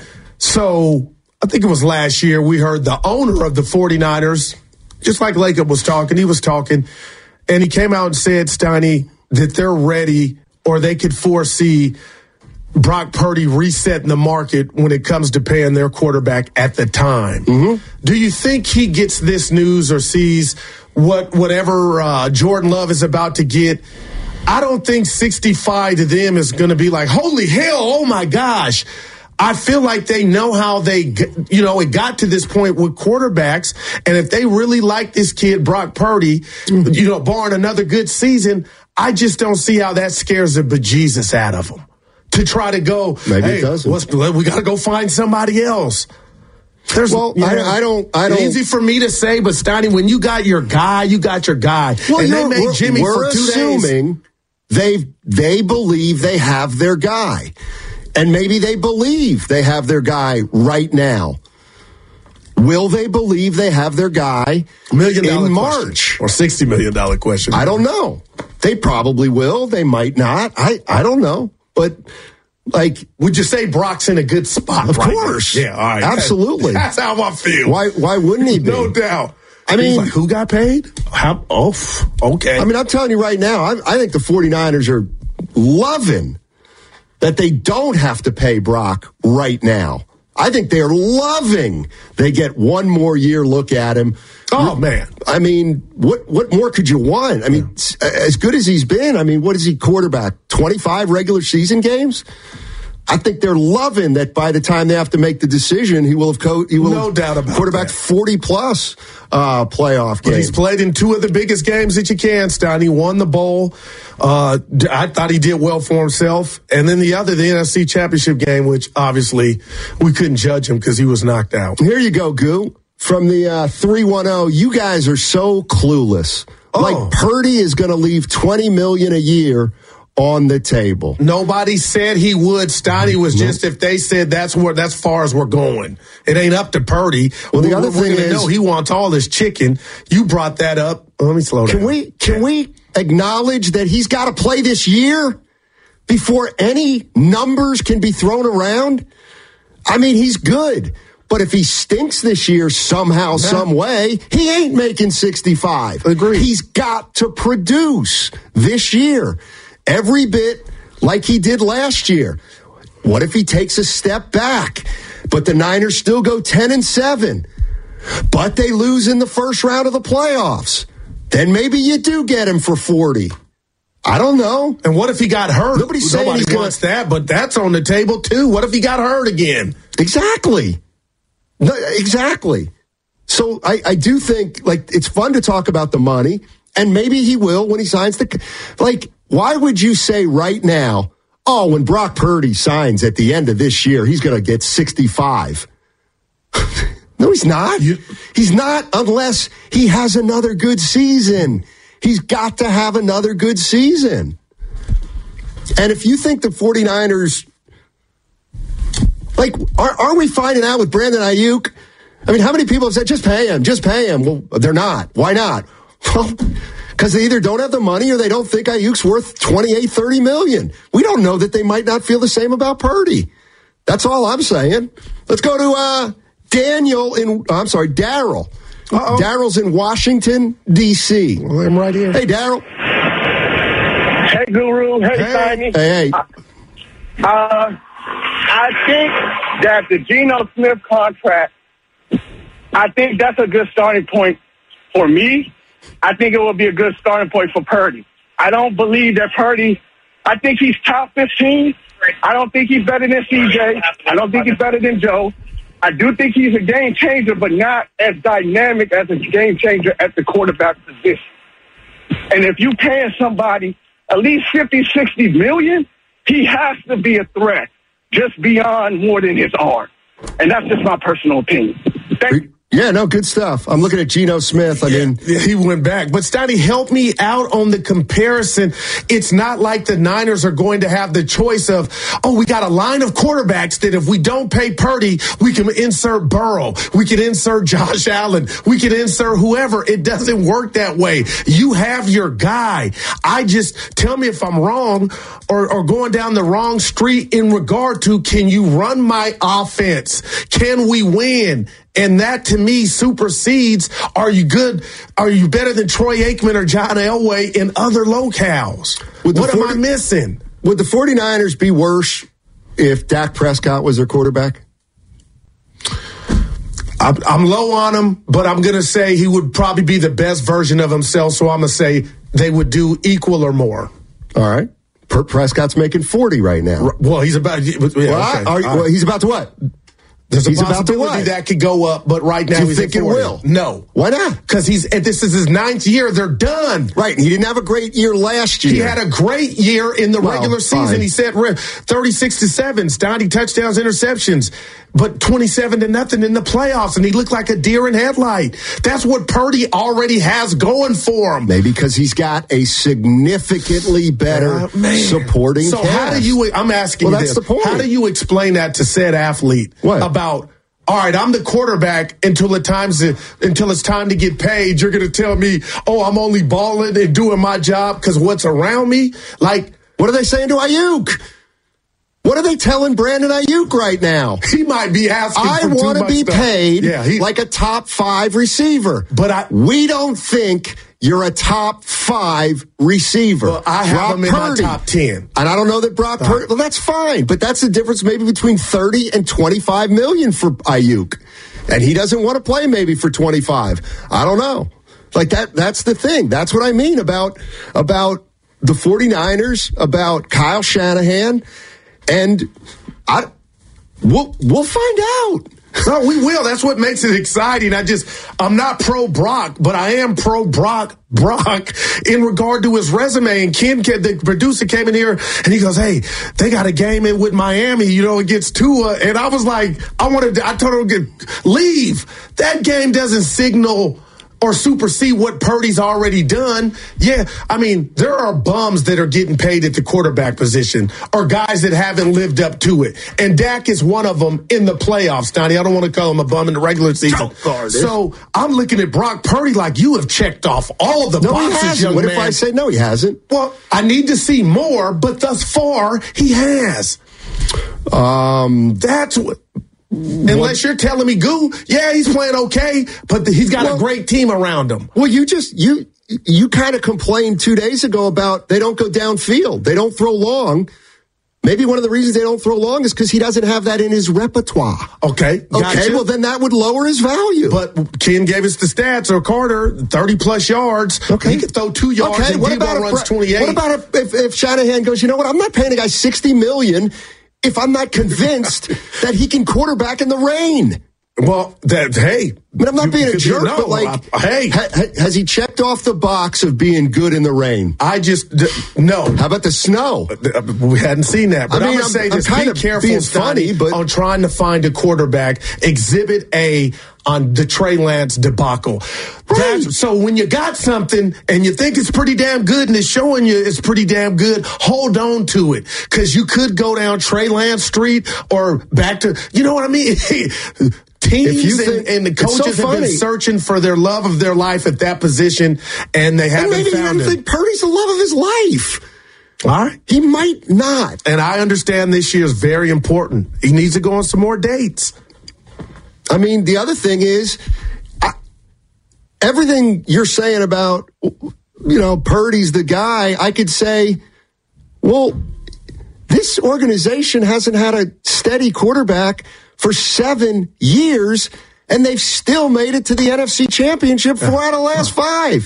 So I think it was last year we heard the owner of the 49ers, just like Lacob was talking, he was talking, and he came out and said, Steiny, that they're ready or they could foresee Brock Purdy resetting the market when it comes to paying their quarterback at the time. Mm-hmm. Do you think he gets this news or sees what whatever uh, Jordan Love is about to get? I don't think sixty-five to them is going to be like, holy hell, oh my gosh. I feel like they know how they, you know, it got to this point with quarterbacks. And if they really like this kid, Brock Purdy, you know, barring another good season, I just don't see how that scares the bejesus out of them to try to go, maybe hey, it doesn't. What's, we got to go find somebody else. There's, well, you know, I, I don't, I don't. It's easy for me to say, but Steiny, when you got your guy, you got your guy. Well, and they made we're, Jimmy we're for two assuming days. They they believe they have their guy. And maybe they believe they have their guy right now. Will they believe they have their guy million in March? Question. Or sixty million dollars question. I don't know. They probably will. They might not. I, I don't know. But, like... Would you say Brock's in a good spot? Of right course. Now? Yeah, all right. Absolutely. That's how I feel. Why Why wouldn't he be? No doubt. I mean... Like, who got paid? How? Oh, okay. I mean, I'm telling you right now, I, I think the 49ers are loving that they don't have to pay Brock right now. I think they're loving they get one more year look at him. Oh, man. I mean, what what more could you want? I mean, yeah. As good as he's been, I mean, what is he quarterback? twenty-five regular season games? I think they're loving that by the time they have to make the decision, he will have co- he will no have doubt about quarterback that. forty plus uh, playoff games. But he's played in two of the biggest games that you can, Stein. He won the bowl. Uh, I thought he did well for himself. And then the other, the N F C Championship game, which obviously we couldn't judge him because he was knocked out. Here you go, Goo. From the uh, three one zero, you guys are so clueless. Oh. Like Purdy is going to leave twenty million dollars a year on the table. Nobody said he would. Steiny was nope. just if they said that's where that's far as we're going. It ain't up to Purdy. Well, the we're, other we're thing is, know he wants all this chicken. You brought that up. Let me slow down. Can we can we acknowledge that he's got to play this year before any numbers can be thrown around? I mean, he's good. But if he stinks this year somehow, yeah. some way, he ain't making sixty-five. Agreed. He's got to produce this year. Every bit like he did last year. What if he takes a step back? But the Niners still go ten and seven. But they lose in the first round of the playoffs. Then maybe you do get him for forty. I don't know. And what if he got hurt? Nobody's saying Nobody he's wants gonna... that, but that's on the table too. What if he got hurt again? Exactly. No, exactly. So I, I do think, like, it's fun to talk about the money, and maybe he will when he signs the, like, why would you say right now, oh, when Brock Purdy signs at the end of this year, he's going to get sixty-five. No, he's not. You, he's not unless he has another good season. He's got to have another good season. And if you think the 49ers, like, are, are we finding out with Brandon Ayuk? I mean, how many people have said, just pay him, just pay him? Well, they're not. Why not? Well, because they either don't have the money or they don't think Ayuk's worth twenty-eight, thirty million. We don't know that they might not feel the same about Purdy. That's all I'm saying. Let's go to uh, Daniel in, I'm sorry, Daryl. Daryl's in Washington, D C Well, I'm right here. Hey, Daryl. Hey, Guru. Hey, Hey, Tiny. hey. Uh, uh, I think that the Geno Smith contract, I think that's a good starting point for me. I think it will be a good starting point for Purdy. I don't believe that Purdy, I think he's top fifteen. I don't think he's better than C J. I don't think he's better than Joe. I do think he's a game changer, but not as dynamic as a game changer at the quarterback position. And if you paying somebody at least fifty, sixty million, he has to be a threat just beyond more than his arm. And that's just my personal opinion. Thank you. Yeah, no, good stuff. I'm looking at Geno Smith. I yeah, mean, he went back. But, Stoney, help me out on the comparison. It's not like the Niners are going to have the choice of, oh, we got a line of quarterbacks that if we don't pay Purdy, we can insert Burrow. We can insert Josh Allen. We can insert whoever. It doesn't work that way. You have your guy. I just, tell me if I'm wrong or, or going down the wrong street in regard to, can you run my offense? Can we win? And that, to me, supersedes, are you good? Are you better than Troy Aikman or John Elway in other locales? What forty, am I missing? Would the 49ers be worse if Dak Prescott was their quarterback? I'm, I'm low on him, but I'm going to say he would probably be the best version of himself, so I'm going to say they would do equal or more. All right. Prescott's making forty right now. Well, he's about, yeah, well, okay. are, well, he's about to what? There's a he's possibility that could go up, but right now Do you he's think at it will? No. Why not? Because he's this is his ninth year. They're done. Right. He didn't have a great year last year. He had a great year in the well, regular season. fine. He said thirty-six to seven, ninety touchdowns, interceptions, but twenty-seven to nothing in the playoffs, and he looked like a deer in headlight. That's what Purdy already has going for him. Maybe because he's got a significantly better uh, supporting so cast. How do you? I'm asking well, you that's this. The point. How do you explain that to said athlete what? about? All right, I'm the quarterback until it times to, until it's time to get paid. You're going to tell me, oh, I'm only balling and doing my job because what's around me? Like, what are they saying to Ayuk? What are they telling Brandon Ayuk right now? He might be asking I for too want to much be stuff. paid yeah, he, like a top five receiver. But I, we don't think you're a top five receiver. Well, I have Brock him in Purdy. my top ten. And I don't know that Brock Purdy, well, that's fine. But that's the difference maybe between thirty and twenty-five million for Ayuk. And he doesn't want to play maybe for twenty-five. I don't know. Like that, that's the thing. That's what I mean about, about the 49ers, about Kyle Shanahan. And I, we'll, we'll find out. No, we will. That's what makes it exciting. I just, I'm not pro Brock, but I am pro Brock, Brock in regard to his resume. And Ken, the producer, came in here and he goes, hey, they got a game in with Miami, you know, against Tua. And I was like, I wanted to, I told him to get, leave. That game doesn't signal or supersede what Purdy's already done. Yeah, I mean, there are bums that are getting paid at the quarterback position or guys that haven't lived up to it. And Dak is one of them in the playoffs, Donnie. I don't want to call him a bum in the regular season. So I'm looking at Brock Purdy like you have checked off all of the no, boxes, he hasn't. young What man. if I say no, he hasn't? Well, I need to see more, but thus far, he has. Um, That's what... Unless what? You're telling me, Goo, yeah, he's playing okay, but the, he's got well, a great team around him. Well, you just, you you kind of complained two days ago about they don't go downfield. They don't throw long. Maybe one of the reasons they don't throw long is because he doesn't have that in his repertoire. Okay. Gotcha. Okay, well, then that would lower his value. But Ken gave us the stats, or Carter, thirty-plus yards. Okay. He could throw two yards okay. and what Debo about runs if, twenty-eight. What about if, if, if Shanahan goes, you know what, I'm not paying a guy sixty million dollars if I'm not convinced that he can quarterback in the rain. Well, that hey, but I'm not you, being a jerk, no, but like, I, hey, ha, has he checked off the box of being good in the rain? I just d- no. How about the snow? We hadn't seen that. But I mean, I'm gonna say this: I'm be careful, being Stoney, funny, but on trying to find a quarterback. Exhibit A on the Trey Lance debacle. Right. That's, so when you got something and you think it's pretty damn good and it's showing you it's pretty damn good, hold on to it, because you could go down Trey Lance Street or back to, you know what I mean? Teams think, and, and the coaches so have been searching for their love of their life at that position, and they haven't and maybe found you it. think Purdy's the love of his life. All right. He might not. And I understand this year is very important. He needs to go on some more dates. I mean, the other thing is, I, everything you're saying about, you know, Purdy's the guy, I could say, well, this organization hasn't had a steady quarterback for seven years, and they've still made it to the N F C Championship four out of the last five.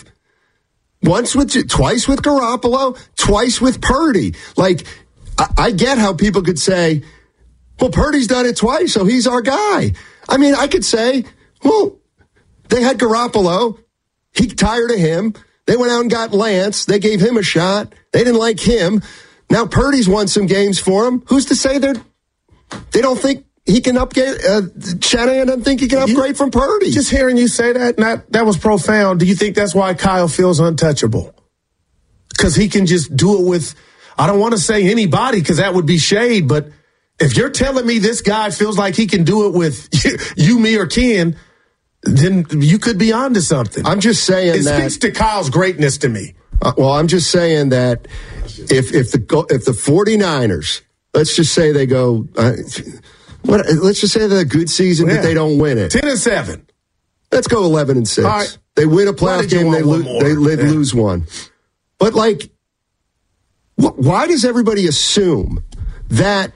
Once with, twice with Garoppolo, twice with Purdy. Like, I, I get how people could say, well, Purdy's done it twice, so he's our guy. I mean, I could say, well, they had Garoppolo. He tired of him. They went out and got Lance. They gave him a shot. They didn't like him. Now Purdy's won some games for him. Who's to say they're, they don't think he can upgrade? Uh, Shanahan doesn't think he can upgrade you, from Purdy. Just hearing you say that, that, that was profound. Do you think that's why Kyle feels untouchable? Because he can just do it with, I don't want to say anybody because that would be shade, but if you're telling me this guy feels like he can do it with you, me, or Ken, then you could be onto something. I'm just saying it that. It speaks to Kyle's greatness to me. Uh, well, I'm just saying that if if the if the 49ers, let's just say they go, uh, what? Let's just say they're a good season, yeah. but they don't win it. ten and seven. Let's go eleven and six. Right. They win a playoff game, they, lo- they, they yeah. lose one. But like, wh- why does everybody assume that?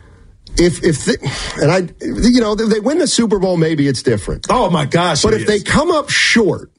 If if the, and I you know if they win the Super Bowl, maybe it's different. Oh my gosh! But if is. they come up short,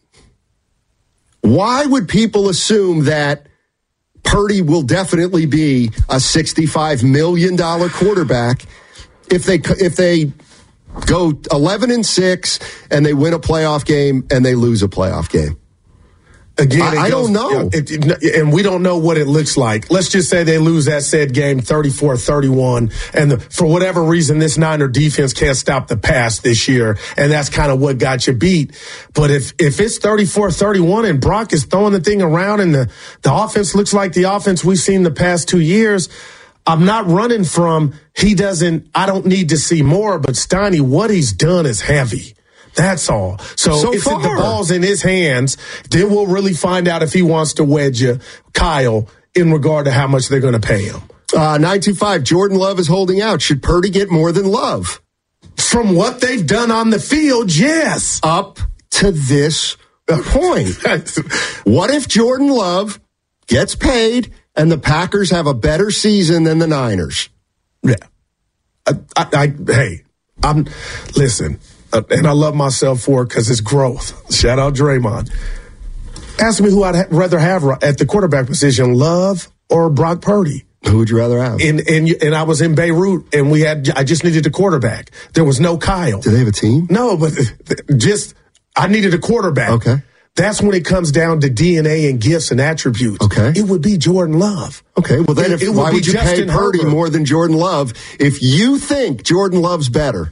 why would people assume that Purdy will definitely be a sixty-five million dollars quarterback if they if they go eleven and six and they win a playoff game and they lose a playoff game? Again, I, I goes, don't know. It, it, and we don't know what it looks like. Let's just say they lose that said game thirty-four thirty-one, and the, for whatever reason, this Niner defense can't stop the pass this year, and that's kind of what got you beat. But if, if it's thirty-four thirty-one and Brock is throwing the thing around and the, the offense looks like the offense we've seen the past two years, I'm not running from he doesn't, I don't need to see more, but Steiny, what he's done is heavy. That's all. So, so if far. the ball's in his hands, then we'll really find out if he wants to wedge you, Kyle, in regard to how much they're going to pay him. Uh, nine two five, Jordan Love is holding out. Should Purdy get more than Love? From what they've done on the field, yes. Up to this point. What if Jordan Love gets paid and the Packers have a better season than the Niners? Yeah. I, I, I, hey, I'm, listen. Uh, and I love myself for it because it's growth. Shout out Draymond. Ask me who I'd ha- rather have at the quarterback position, Love or Brock Purdy. Who would you rather have? And and and I was in Beirut, and we had I just needed a quarterback. There was no Kyle. Do they have a team? No, but just I needed a quarterback. Okay. That's when it comes down to D N A and gifts and attributes. Okay. It would be Jordan Love. Okay. Well, then, it, if, it why would, would you Justin pay Purdy Herbert. more than Jordan Love if you think Jordan Love's better?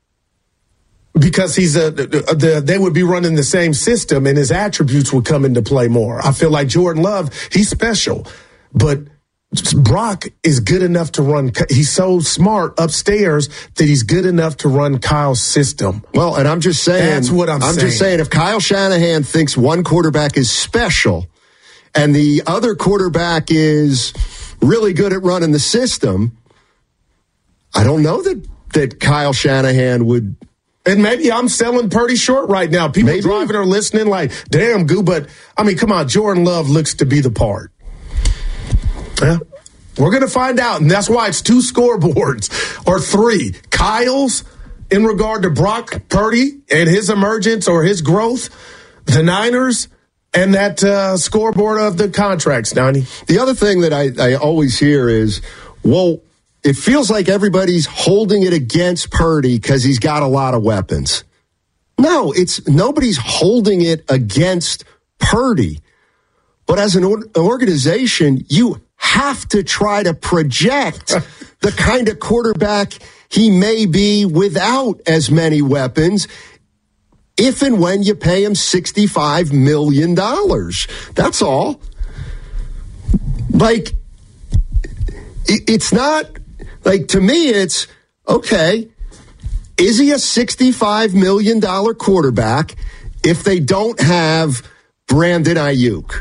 Because he's a, the, they would be running the same system and his attributes would come into play more. I feel like Jordan Love, he's special, but Brock is good enough to run. He's so smart upstairs that he's good enough to run Kyle's system. Well, and I'm just saying, that's what I'm, I'm saying. just saying, if Kyle Shanahan thinks one quarterback is special and the other quarterback is really good at running the system, I don't know that, that Kyle Shanahan would. And maybe I'm selling Purdy short right now. People maybe. driving or listening like, damn, Goo. But, I mean, come on, Jordan Love looks to be the part. Yeah. We're going to find out, and that's why it's two scoreboards or three. Kyle's in regard to Brock Purdy and his emergence or his growth, the Niners, and that uh, scoreboard of the contracts, Donnie. The other thing that I, I always hear is, well, it feels like everybody's holding it against Purdy because he's got a lot of weapons. No, it's nobody's holding it against Purdy. But as an organization, you have to try to project the kind of quarterback he may be without as many weapons if and when you pay him sixty-five million dollars. That's all. Like, it's not, like, to me, it's, okay, is he a sixty-five million dollars quarterback if they don't have Brandon Ayuk?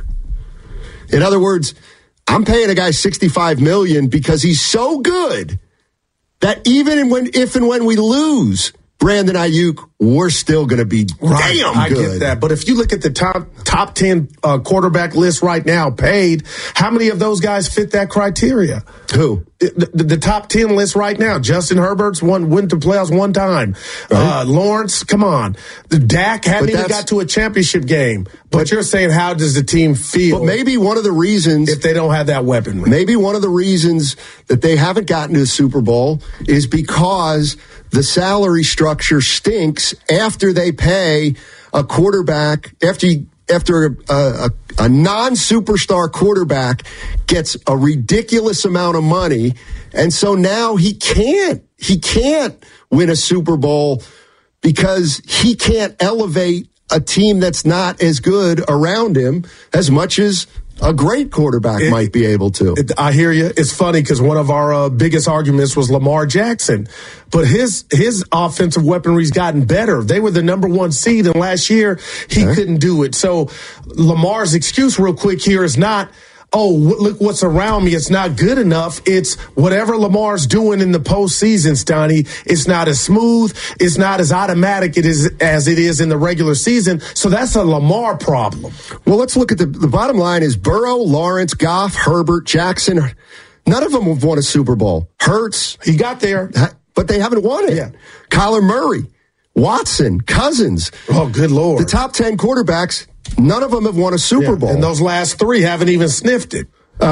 In other words, I'm paying a guy sixty-five million dollars because he's so good that even when, if and when we lose Brandon Ayuk, we're still going to be right, damn I good. get that. But if you look at the top top ten uh, quarterback list right now, paid, how many of those guys fit that criteria? Who? The, the, the top ten list right now. Justin Herbert's won, went to playoffs one time. Right. Uh, Lawrence, come on. The Dak hadn't even got to a championship game. But, but you're saying, how does the team feel? But maybe one of the reasons, if they don't have that weaponry, maybe one of the reasons that they haven't gotten to the Super Bowl is because the salary structure stinks after they pay a quarterback, after you, after a, a, a non-superstar quarterback gets a ridiculous amount of money, and so now he can't, he can't win a Super Bowl because he can't elevate a team that's not as good around him as much as a great quarterback it, might be able to. It, I hear you. It's funny because one of our uh, biggest arguments was Lamar Jackson, but his his offensive weaponry's gotten better. They were the number one seed, and last year he okay. couldn't do it. So Lamar's excuse, real quick here, is not, oh, look what's around me, it's not good enough. It's whatever Lamar's doing in the postseason, Stoney, it's not as smooth, it's not as automatic it is as it is in the regular season. So that's a Lamar problem. Well, let's look at the, the bottom line is Burrow, Lawrence, Goff, Herbert, Jackson. None of them have won a Super Bowl. Hurts, he got there, but they haven't won it. Yeah. Kyler Murray, Watson, Cousins. Oh, good Lord. The top ten quarterbacks, none of them have won a Super yeah, Bowl. And those last three haven't even sniffed it.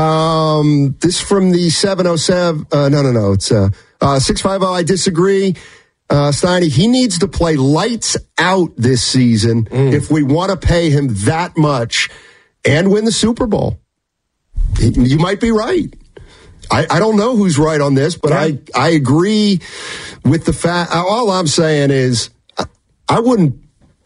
Um, this from the seven oh seven. Uh, no, no, no. It's uh, uh, six fifty. I disagree. Uh, Steiny, he needs to play lights out this season mm. if we want to pay him that much and win the Super Bowl. You might be right. I, I don't know who's right on this, but yeah. I, I agree with the fact. All I'm saying is I, I wouldn't.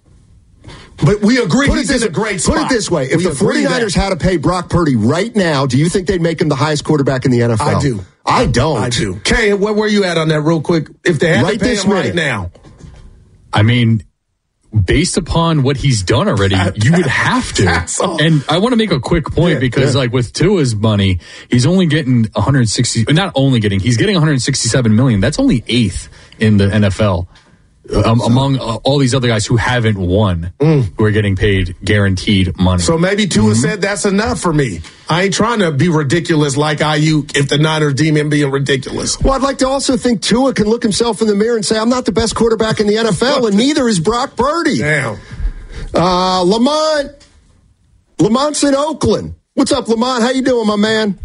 But we agree put he's this, in a great spot. Put it this way. If we the 49ers that. had to pay Brock Purdy right now, do you think they'd make him the highest quarterback in the N F L? I do. I don't. I do. Kay, where were you at on that real quick? If they had right to pay him minute. right now. I mean, based upon what he's done already, you would have to. And I want to make a quick point yeah, because yeah. like with Tua's money, he's only getting one hundred sixty, not only getting, he's getting one hundred sixty-seven million. That's only eighth in the N F L. Um, among uh, all these other guys who haven't won, mm. who are getting paid guaranteed money. So maybe Tua mm-hmm. said that's enough for me. I ain't trying to be ridiculous like Ayuk if the Niners deem him being ridiculous. Well, I'd like to also think Tua can look himself in the mirror and say, I'm not the best quarterback in the N F L, and neither is Brock Purdy. Damn. Uh, Lamont. Lamont's in Oakland. What's up, Lamont? How you doing, my man?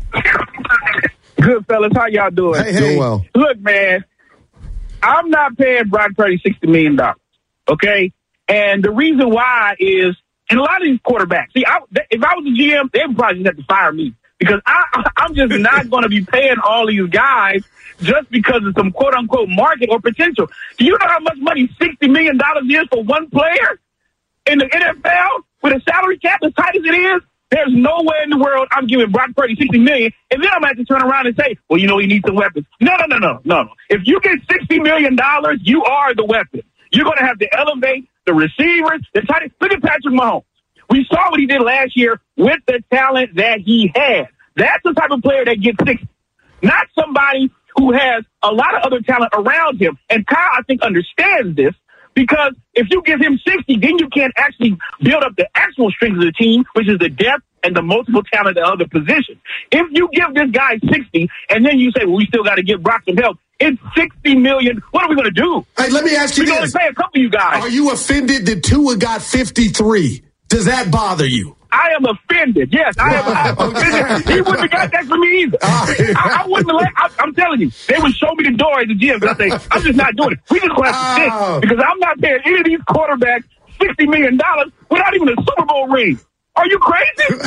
Good, fellas. How y'all doing? Hey, hey. Doing well. Look, man. I'm not paying Brock Purdy sixty million dollars, okay? And the reason why is, and a lot of these quarterbacks, see, I, if I was a G M, they would probably just have to fire me because I, I'm just not going to be paying all these guys just because of some quote-unquote market or potential. Do you know how much money sixty million dollars is for one player in the N F L with a salary cap as tight as it is? There's no way in the world I'm giving Brock Purdy sixty million dollars, and then I'm going to have to turn around and say, well, you know, he needs some weapons. No, no, no, no, no. If you get sixty million dollars, you are the weapon. You're going to have to elevate the receivers, the tight end. Look at Patrick Mahomes. We saw what he did last year with the talent that he had. That's the type of player that gets sixty, not somebody who has a lot of other talent around him. And Kyle, I think, understands this. Because if you give him sixty, then you can't actually build up the actual strength of the team, which is the depth and the multiple talent at other positions. If you give this guy sixty, and then you say, well, we still got to give Brock some help, it's sixty million dollars. What are we going to do? Hey, let me ask you we this. We can only pay a couple of you guys. Are you offended that Tua got fifty-three? Does that bother you? I am offended. Yes, I am I am offended. He wouldn't have got that from me either. I, I wouldn't have let, I, I'm telling you, they would show me the door at the gym, but I say, I'm just not doing it. We just class oh. six because I'm not paying any of these quarterbacks sixty million dollars without even a Super Bowl ring. Are you crazy?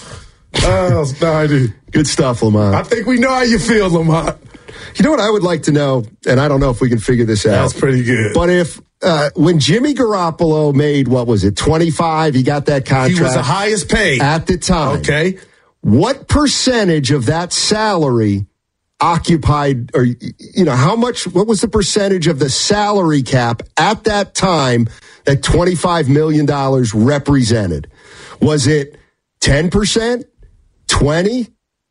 Oh, Steiny. Good stuff, Lamont. I think we know how you feel, Lamont. You know what I would like to know, and I don't know if we can figure this out. That's pretty good. But if uh, when Jimmy Garoppolo made, what was it, twenty-five, he got that contract. He was the highest paid. At the time. Okay. What percentage of that salary occupied, or, you know, how much, what was the percentage of the salary cap at that time that twenty-five million dollars represented? Was it ten percent, twenty,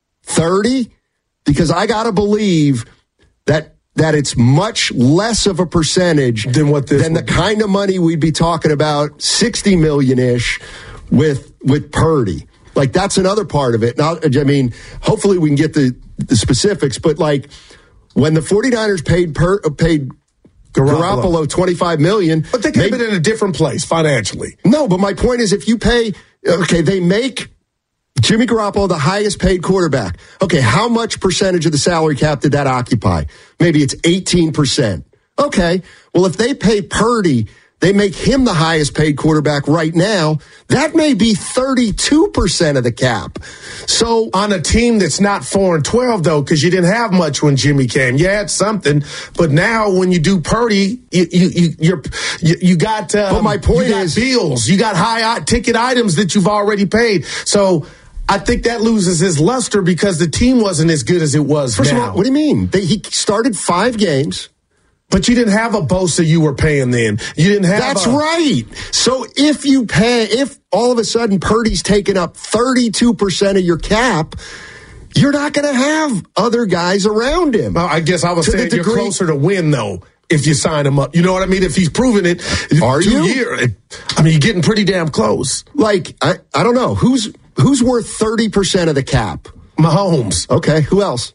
thirty? Because I got to believe that that it's much less of a percentage than what this than the kind of money we'd be talking about, sixty million-ish with with Purdy. Like, that's another part of it. Now, I mean, hopefully we can get the, the specifics, but like when the 49ers paid per, paid Garoppolo, Garoppolo twenty-five million dollars. But they could have been in a different place financially. No, but my point is if you pay, okay, they make Jimmy Garoppolo the highest paid quarterback. Okay, how much percentage of the salary cap did that occupy? Maybe it's eighteen percent. Okay, well, if they pay Purdy, they make him the highest paid quarterback right now. That may be thirty-two percent of the cap. So on a team that's not four and twelve, though, because you didn't have much when Jimmy came. You had something, but now when you do Purdy, you you you you're, you, you got. Um, but my point you got is, bills. You got high ticket items that you've already paid. So I think that loses his luster because the team wasn't as good as it was First now. Of all, what do you mean? They, he started five games. But you didn't have a Bosa you were paying then. You didn't have That's a- right. So if you pay, if all of a sudden Purdy's taking up thirty-two percent of your cap, you're not going to have other guys around him. Well, I guess I was saying you're closer to win, though, if you sign him up. You know what I mean? If he's proven it. Are two you? Year, I mean, you're getting pretty damn close. Like, I, I don't know. Who's who's worth thirty percent of the cap? Mahomes. Okay. Who else?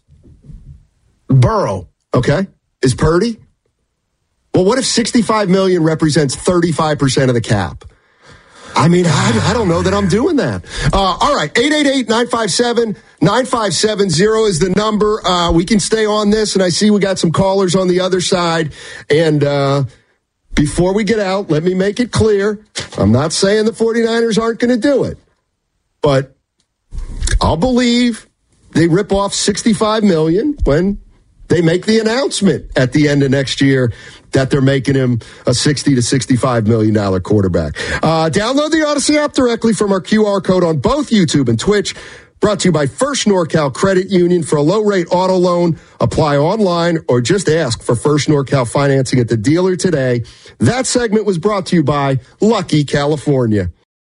Burrow. Okay. Is Purdy? Well, what if sixty-five million dollars represents thirty-five percent of the cap? I mean, I, I don't know that I'm doing that. Uh, all right, eight eight eight, nine five seven, nine five seven zero is the number. Uh, we can stay on this, and I see we got some callers on the other side. And uh, before we get out, let me make it clear. I'm not saying the 49ers aren't going to do it, but I'll believe they rip off sixty-five million dollars when they make the announcement at the end of next year that they're making him a sixty to sixty-five million dollars quarterback. Uh, download the Odyssey app directly from our Q R code on both YouTube and Twitch. Brought to you by First NorCal Credit Union. For a low-rate auto loan, apply online or just ask for First NorCal financing at the dealer today. That segment was brought to you by Lucky California.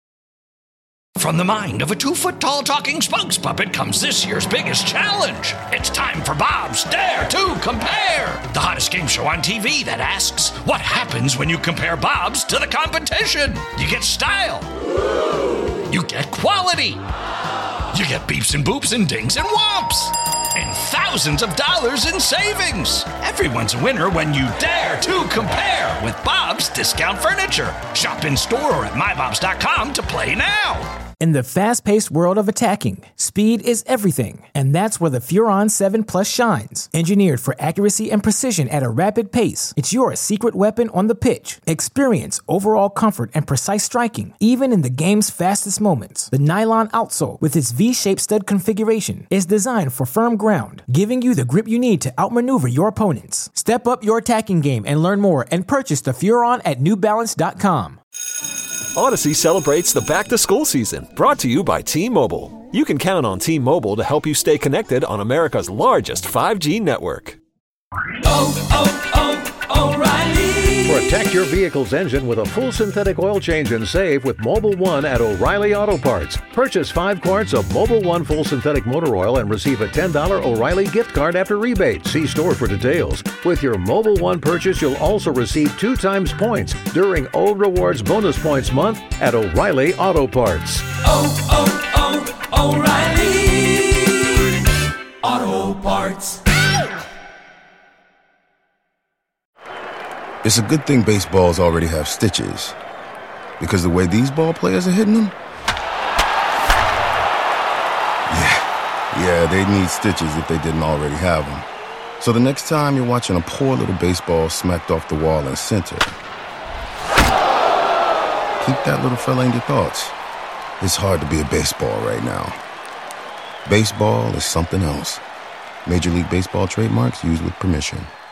From the mind of a two-foot-tall talking spokes puppet comes this year's biggest challenge. It's time for Bob's Dare to Compare, the hottest game show on T V that asks, what happens when you compare Bob's to the competition? You get style. You get quality. You get beeps and boops and dings and whomps. And thousands of dollars in savings. Everyone's a winner when you dare to compare with Bob's Discount Furniture. Shop in store or at my bobs dot com to play now. In the fast-paced world of attacking, speed is everything, and that's where the Furon seven Plus shines. Engineered for accuracy and precision at a rapid pace, it's your secret weapon on the pitch. Experience overall comfort and precise striking, even in the game's fastest moments. The nylon outsole, with its V-shaped stud configuration, is designed for firm ground, giving you the grip you need to outmaneuver your opponents. Step up your attacking game and learn more and purchase the Furon at new balance dot com. Odyssey celebrates the back-to-school season, brought to you by T-Mobile. You can count on T-Mobile to help you stay connected on America's largest five G network. Oh, oh, oh, O'Reilly! Protect your vehicle's engine with a full synthetic oil change and save with Mobil one at O'Reilly Auto Parts. Purchase five quarts of Mobil one full synthetic motor oil and receive a ten dollars O'Reilly gift card after rebate. See store for details. With your Mobil one purchase, you'll also receive two times points during O Rewards Bonus Points Month at O'Reilly Auto Parts. Oh, oh, oh, O'Reilly Auto Parts. It's a good thing baseballs already have stitches, because the way these ball players are hitting them, Yeah, they need stitches if they didn't already have them. So the next time you're watching a poor little baseball smacked off the wall in center, keep that little fella in your thoughts. It's hard to be a baseball right now. Baseball is something else. Major League Baseball trademarks used with permission.